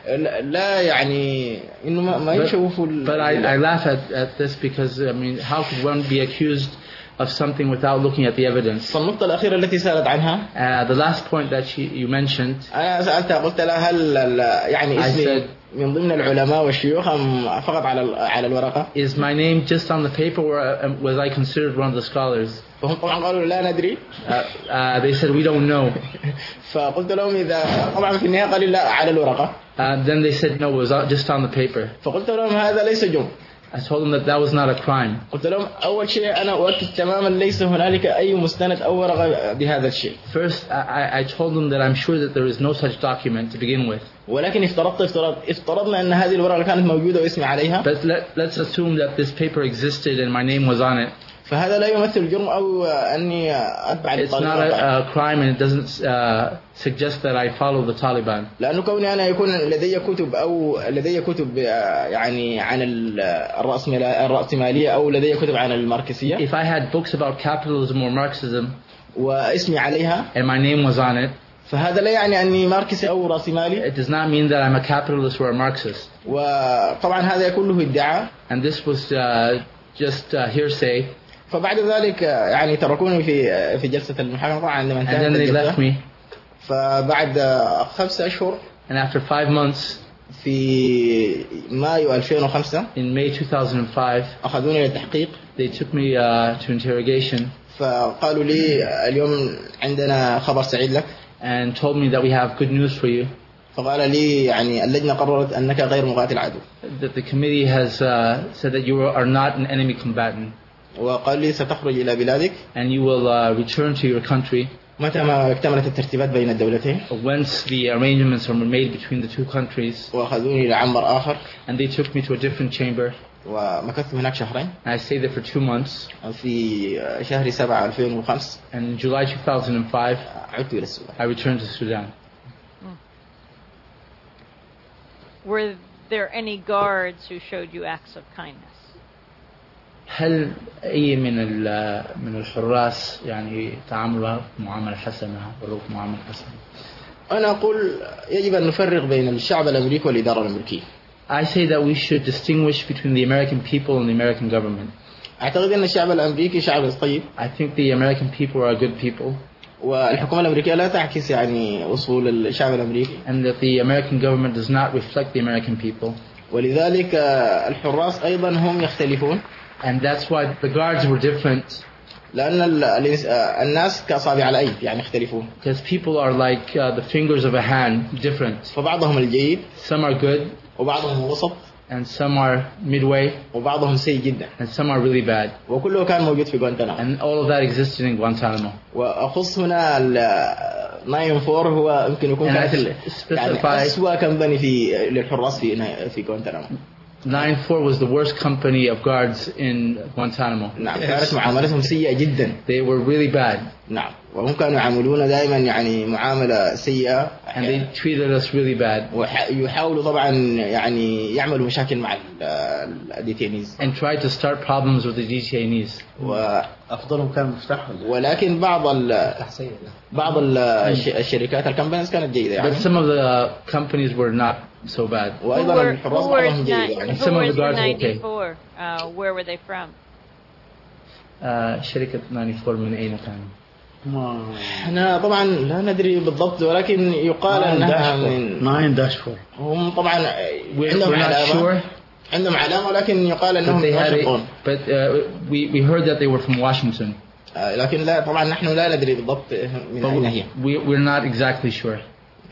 S2: لا يعني إنه ما يشوفوا.
S3: But I, I laugh at, at this because I mean how could one be accused of something without looking at the evidence?
S2: فالنقطة الأخيرة التي سألت عنها.
S3: Uh, the last point that she, you mentioned.
S2: أنا سألتها قلت لها هل يعني اسمي من ضمن العلماء والشيوخ أم فقط على على الورقة؟
S3: Is my name just on the paper or was I considered one of the scholars?
S2: فهم طبعا قالوا لا ندري.
S3: Uh, uh, they said we don't know.
S2: فقلت لهم إذا طبعا في النهاية قالوا لا على الورقة.
S3: Uh, then they said no, it was just on the paper.
S2: فقلت لهم هذا ليس جرم.
S3: I told them that that was not a crime.
S2: قلت لهم أول شيء أنا أؤكد تماما ليس هنالك أي مستند أو ورقة بهذا الشيء.
S3: First, I, I told them that I'm sure that there is no such document to begin with.
S2: ولكن افترضت افترض افترضنا أن هذه الورقة كانت موجودة واسمي عليها.
S3: But let, let's assume that this paper existed and my name was on it.
S2: فهذا لا يمثل جرم أو أني أتبع
S3: It's not a, a crime and it doesn't uh, suggest that I follow the Taliban.
S2: لأنه كوني أنا يكون لدي كتب أو لدي كتب يعني عن الرأسمالية أو لدي كتب عن الماركسية.
S3: If I had books about capitalism or Marxism
S2: واسمي عليها
S3: and my name was on it,
S2: فهذا لا يعني أني ماركسي أو رأسمالي.
S3: It does not mean that I'm a capitalist or a Marxist.
S2: وطبعا هذا كله ادعاء.
S3: And this was uh, just uh, hearsay.
S2: فبعد ذلك يعني تركوني في في جلسة المحاكمة طبعا عندما انتهت الجلسة. فبعد خمسة أشهر.
S3: And after five months.
S2: في مايو ألفين وخمسة.
S3: In May two thousand five.
S2: أخذوني للتحقيق.
S3: They took me uh, to interrogation.
S2: فقالوا لي اليوم عندنا خبر سعيد لك.
S3: And told me that we have good news for you.
S2: فقال لي يعني اللجنة قررت أنك غير مقاتل عدو.
S3: That the committee has uh, said that you are not an enemy combatant.
S2: وقال لي ستخرج إلى بلادك.
S3: And you will uh, return to your country.
S2: متى ما اكتملت الترتيبات بين الدولتين.
S3: Once the arrangements are made between the two countries.
S2: وأخذوني إلى عنبر آخر.
S3: And they took me to a different chamber.
S2: ومكثت هناك شهرين.
S3: And I stayed there for two months.
S2: في شهر سبعة ألفين وخمسة.
S3: And in July two thousand five.
S2: عدت إلى السودان.
S3: I returned to Sudan.
S1: Were there any guards who showed you acts of kindness?
S3: هل أي من من الحراس يعني تعاملوا معاملة حسنة وروك معاملة حسنة؟
S2: أنا أقول يجب أن نفرق بين الشعب الأمريكي والإدارة الأمريكية.
S3: I say that we should distinguish between the American people and the American government.
S2: أعتقد أن الشعب الأمريكي شعب طيب.
S3: I think the American people are good people.
S2: والحكومة الأمريكية لا تعكس يعني أصول الشعب الأمريكي.
S3: And that the American government does not reflect the American people.
S2: ولذلك الحراس أيضا هم يختلفون.
S3: And that's why the guards were different.
S2: لأن الناس كأصابع الأيد يعني يختلفون.
S3: Because people are like uh, the fingers of a hand, different.
S2: فبعضهم الجيد.
S3: Some are good.
S2: وبعضهم وسط.
S3: And some are midway.
S2: وبعضهم سيء جدا.
S3: And some are really bad.
S2: وكله كان موجود في غوانتنامو.
S3: And all of that existed in Guantanamo.
S2: وأخص هنا ال ناين فور هو يمكن يكون كانت يعني أسوأ كمباني في للحراس في في غوانتنامو.
S3: nine four was the worst company of guards in Guantanamo.
S2: نعم كانت معاملتهم سيئة جدا.
S3: They were really bad.
S2: نعم وهم كانوا يعاملون دائما يعني معاملة سيئة.
S3: And they treated us really bad.
S2: ويحاولوا طبعا يعني يعملوا مشاكل مع الديتينيز.
S3: And tried to start problems with the detainees.
S2: وأفضلهم كان مفتاح. ولكن بعض ال بعض الشركات الكمبانيز كانت جيدة يعني.
S3: But some of the companies were not so bad.
S2: وأيضا الحراس بعضهم جيدة
S1: يعني.
S3: Some of the guards were okay.
S1: Uh, where were they from?
S3: Uh, شركة ناين فور من أين كانوا؟
S2: احنا طبعا لا ندري بالضبط ولكن يقال انها من
S4: ناين داش فور.
S2: هم طبعا عندهم علامة عندهم علامة ولكن يقال انهم من واشنطن.
S3: But uh, we we heard that they were from Washington.
S2: لكن لا طبعا نحن لا ندري بالضبط من أين هي.
S3: We we're not exactly sure.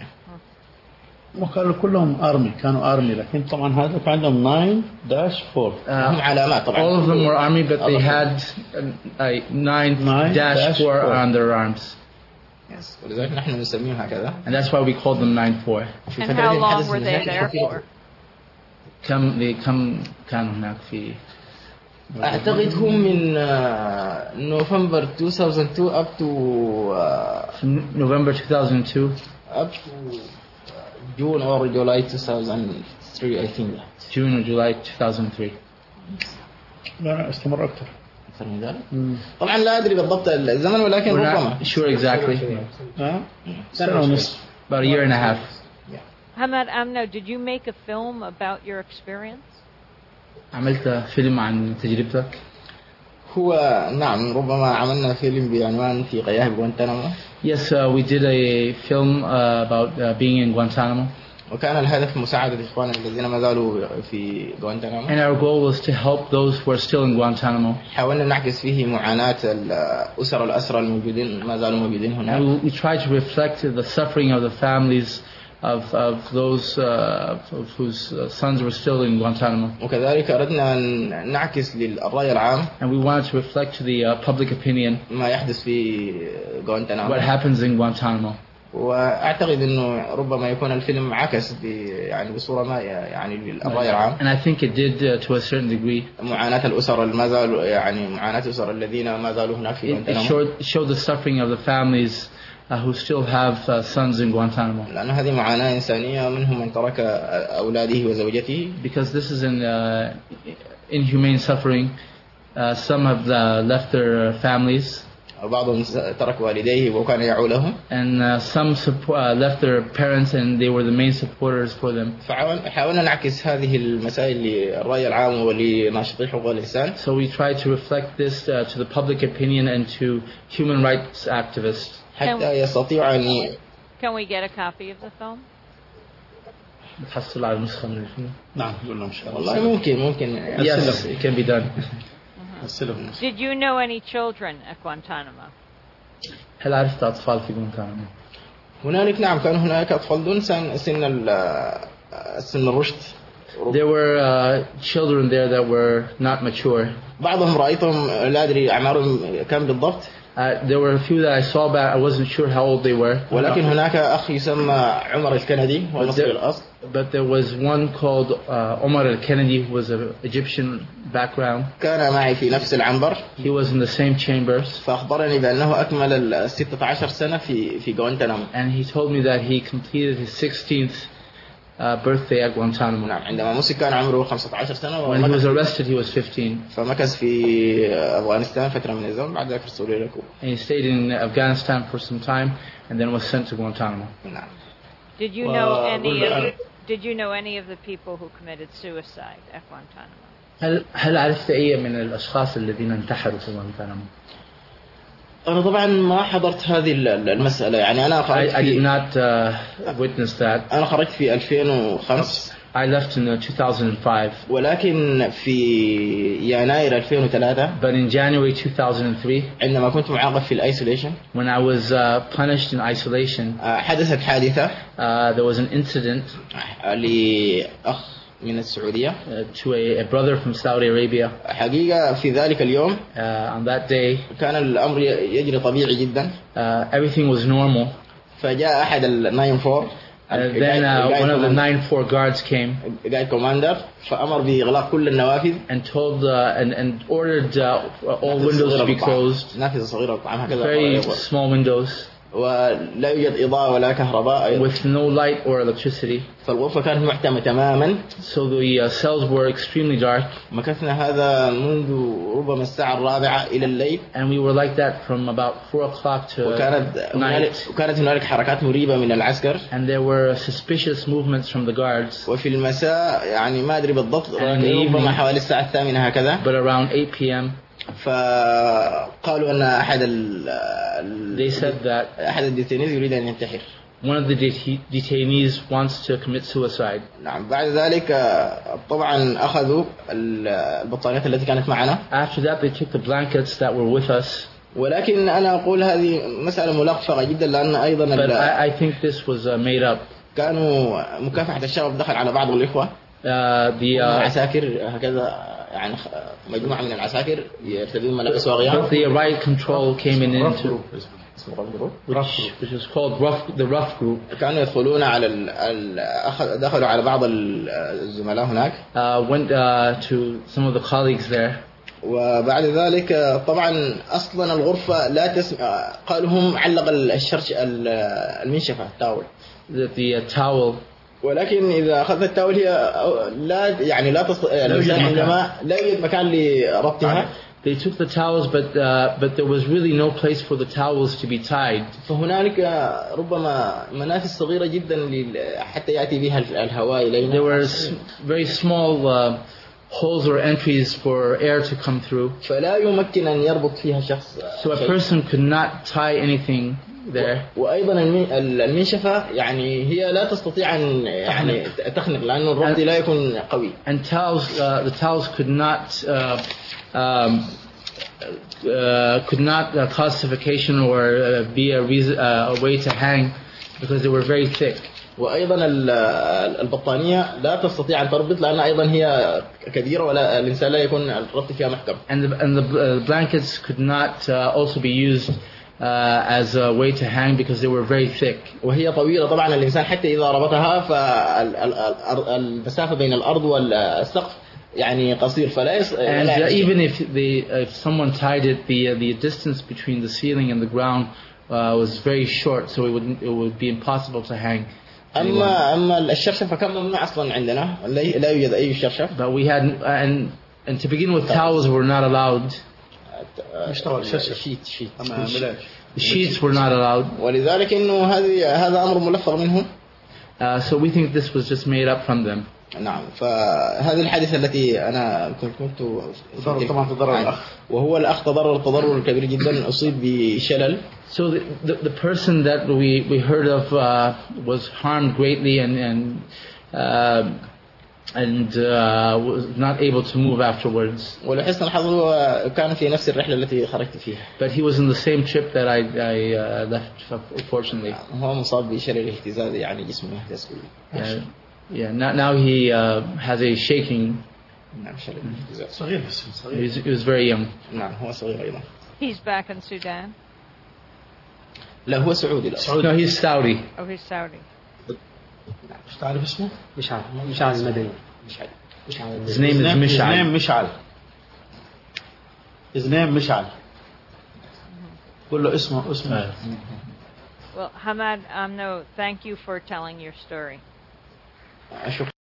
S4: وكانوا كلهم أرمي كانوا أرمي لكن طبعا هذا عندهم ناين داش فور.
S2: هم علامات طبعا.
S3: All of them were army but they had a nine dash four on their arms.
S2: Yes. ولذلك نحن نسميهم هكذا.
S3: And that's why we called them nine four.
S1: And how long were they there for?
S3: كم كم كانوا هناك في؟
S2: أعتقد هم من نوفمبر two thousand two up to
S3: November two thousand two
S2: up to June or July two thousand three I think.
S3: June or July two thousand three.
S4: لا استمر أكثر.
S2: أكثر من ذلك. طبعا لا أدري بالضبط الزمن ولكن ربما.
S3: Sure exactly.
S4: سنة ونصف.
S3: About a year and a half.
S1: Hamad Amno, did you make a film about your experience?
S3: عملت فيلم عن تجربتك؟
S2: هو نعم ربما عملنا فيلم بعنوان في غياب غوانتنامو.
S3: Yes, uh, we did a film uh, about uh, being in Guantanamo.
S2: وكان الهدف مساعدة إخواننا الذين ما زالوا في غوانتنامو.
S3: And our goal was to help those who are still in Guantanamo.
S2: حاولنا نعكس فيه معاناة الأسر الأسرى الموجودين ما زالوا موجودين هنا.
S3: And we tried to reflect the suffering of the families of of those uh, of whose sons were still in Guantanamo.
S2: وكذلك أردنا أن نعكس للرأي العام.
S3: And we wanted to reflect to the uh, public opinion.
S2: ما يحدث في غوانتنامو.
S3: What happens in Guantanamo.
S2: وأعتقد إنه ربما يكون الفيلم عكس ب يعني بصورة ما يعني للرأي العام.
S3: And I think it did uh, to a certain degree.
S2: معاناة الأسر ما زالوا يعني معاناة الأسر الذين ما زالوا هناك في غوانتنامو.
S3: It showed, showed the suffering of the families Uh, who still have uh, sons in Guantanamo.
S2: لأن هذه معاناة إنسانية منهم من ترك أولاده وزوجته.
S3: Because this is an uh, inhumane suffering. Uh, some have uh, left their families.
S2: وبعضهم ترك والديه وكان يعولهم.
S3: And uh, some support, uh, left their parents and they were the main supporters for them.
S2: فحاولنا نعكس هذه المسائل للرأي العام ولناشطي حقوق الإنسان.
S3: So we try to reflect this uh, to the public opinion and to human rights activists.
S2: حتى يستطيع أن.
S1: Can we get a copy of the film?
S3: نحصل على نسخة من الفيلم.
S4: نعم نقول إن شاء
S2: الله. والله ممكن ممكن.
S3: Yes, it can be done.
S1: Did you know any children at Guantanamo?
S3: هل عرفت أطفال في غوانتانامو؟
S2: هنالك نعم كان هناك أطفال دون سن سن سن الرشد.
S3: There were uh, children there that were not mature.
S2: بعضهم رأيتهم لا أدري أعمارهم كم بالضبط.
S3: Uh, there were a few that I saw, but I wasn't sure how old they were.
S2: ولكن هناك أخ يسمى عمر الكندي ومصري الأصل.
S3: But there was one called uh, Omar al-Kennedy who was an Egyptian background.
S2: كان معي في نفس العنبر.
S3: He was in the same chambers.
S2: فأخبرني بأنه أكمل الستة عشر سنة في في غوانتنامو.
S3: And he told me that he completed his sixteenth uh, birthday at Guantanamo.
S2: نعم عندما مسك كان عمره خمسة عشر سنة.
S3: When he was arrested he was fifteen.
S2: فمكث في أفغانستان فترة من الزمن بعد ذلك رسول إلى كوبا.
S3: And he stayed in Afghanistan for some time and then was sent to Guantanamo.
S2: نعم.
S1: Did you know any of Did you know any of the people who committed suicide at Guantanamo?
S3: هل هل عرفت أي من الأشخاص الذين انتحروا في غوانتانامو؟
S2: أنا طبعا ما حضرت هذه المسألة يعني أنا خرجت
S3: I, I did not uh, witness that.
S2: أنا خرجت في ألفين وخمسة.
S3: I left in uh, two thousand five.
S2: ولكن في يناير ألفين وثلاثة
S3: But in January two thousand three,
S2: عندما كنت معاقب في الايسوليشن
S3: when I was uh, punished in isolation,
S2: حدثت حادثة.
S3: uh, there was an incident
S2: لأخ من السعودية
S3: uh, to a, a brother from Saudi Arabia.
S2: حقيقة في ذلك اليوم
S3: uh, on that day,
S2: كان الأمر يجري طبيعي جدا.
S3: uh, everything was normal.
S2: فجاء أحد الناين فور
S3: And then uh, one of the nine four guards came
S2: guide commander فأمر بإغلاق كل النوافذ
S3: and told uh, and, and ordered uh, all windows to be closed.
S2: نافذة صغيرة طبعا هكذا.
S3: Very small windows.
S2: ولا يوجد إضاءة ولا كهرباء.
S3: With no light or electricity.
S2: فالغرفة كانت محتمة تماما.
S3: So the uh, cells were extremely dark.
S2: مكثنا هذا منذ ربما الساعة الرابعة إلى الليل.
S3: And we were like that from about four o'clock to
S2: وكانت
S3: night.
S2: وكانت هنالك حركات مريبة من العسكر.
S3: And there were suspicious movements from the guards.
S2: وفي المساء يعني ما أدري بالضبط ربما حوالي الساعة الثامنة هكذا.
S3: But around eight p.m.
S2: فقالوا أن أحد ال
S3: They said that
S2: أحد الديتينيز يريد أن ينتحر.
S3: One of the detainees wants to commit suicide.
S2: نعم. بعد ذلك طبعا أخذوا البطانيات التي كانت معنا.
S3: After that they took the blankets that were with us.
S2: ولكن أنا أقول هذه مسألة ملغفة جدا لأن أيضا
S3: But I, I think this was uh, made up.
S2: كانوا مكافحة الشغب دخل على بعض الإخوة.
S3: Uh, the uh,
S2: العساكر هكذا يعني مجموعة من العساكر يرتدون ملابس واغية.
S3: The riot control came in into which, which is called rough, the rough group.
S2: كانوا يدخلون على ال ال دخلوا على بعض الزملاء هناك.
S3: Uh, went uh, to some of the colleagues there.
S2: وبعد ذلك طبعا أصلا الغرفة لا تسمع. قالوا هم علق الشرش المنشفة التاول.
S3: The, the uh, towel.
S2: ولكن إذا أخذت التاول هي لا يعني لا تص... عندما لا يوجد مكان لربطها.
S3: They took the towels, but uh, but there was really no place for the towels to be tied.
S2: فهنالك ربما منافذ صغيرة جدا حتى يأتي بها الهواء إلينا.
S3: There were very small uh, holes or entries for air to come through.
S2: فلا يمكن أن يربط فيها شخص.
S3: So a person could not tie anything there.
S2: وأيضا المنشفة يعني هي لا تستطيع أن يعني تخنق لأنه الربط لا يكون قوي.
S3: And towels, uh, the towels could not uh, um, uh, could not uh, cause suffocation or uh, be a, reason, uh, a way to hang because they were very thick.
S2: وأيضا البطانية لا تستطيع أن تربط لأن أيضا هي كبيرة ولا الإنسان لا يكون الربط فيها محكم.
S3: And the, and the blankets could not uh, also be used Uh, as a way to hang because they were very thick.
S2: وهي طويلة طبعا الإنسان حتى إذا ربطها فالمسافة بين الأرض والسقف يعني قصير فلا يس...
S3: And uh, even if they if someone tied it, the uh, the distance between the ceiling and the ground uh, was very short, so it would it would be impossible to hang.
S2: أما أما الشرشفة كان ممنوع أصلا عندنا لا يوجد أي شرشف.
S3: But we had and and to begin with, towels were not allowed.
S2: شيت شيت
S3: The sheets were not allowed.
S2: ولذلك إنه هذه هذا أمر ملفق منهم.
S3: Uh, so we think this was just made up from them.
S2: نعم. فهذه الحادثة التي أنا كنت كنت
S4: طبعا تضرر الأخ.
S2: وهو الأخ تضرر تضرر كبير جدا أصيب بشلل.
S3: So the, the the person that we we heard of uh, was harmed greatly and and. Uh, and uh, was not able to move afterwards.
S2: ولحسن الحظ هو كان في نفس الرحلة التي خرجت فيها.
S3: But he was in the same trip that I I uh, left, unfortunately.
S2: هو مصاب بشلل اهتزازي يعني جسمه يهتز كله.
S3: Yeah, yeah. Now, now he uh, has a shaking.
S2: نعم شلل اهتزاز.
S4: صغير بس صغير.
S3: He was very young.
S2: نعم هو صغير أيضا.
S1: He's back in Sudan.
S2: لا هو سعودي لا.
S3: No, he's Saudi.
S1: Oh, he's Saudi.
S4: مش تعرف اسمه؟
S5: مشعل مشعل المدني.
S2: مشعل.
S3: His name is Mishal.
S4: His name مشعل. His name مشعل. قول له اسمه اسمه.
S1: Well, Hamad Amno, thank you for telling your story.
S2: أشوف